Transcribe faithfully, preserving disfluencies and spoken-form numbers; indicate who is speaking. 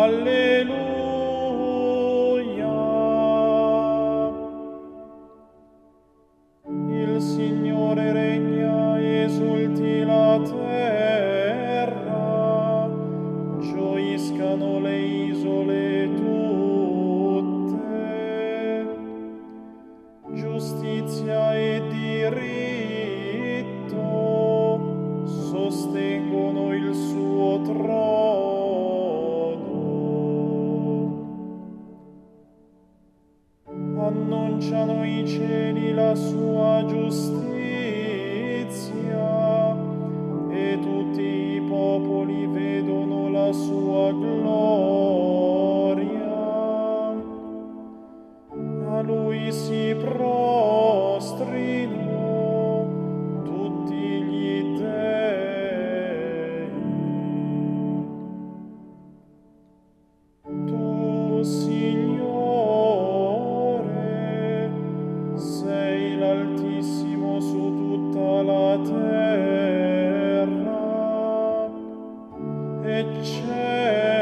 Speaker 1: Alleluia. Il Signore regna, esulti la terra, gioiscano le isole tutte. Giustizia e diritto sostengono il suo trono. Annunciano i cieli la sua giustizia e tutti i popoli vedono la sua gloria. A lui si prostrino tutti gli dei. Tu, Signore, sei l'Altissimo su tutta la terra, e c'è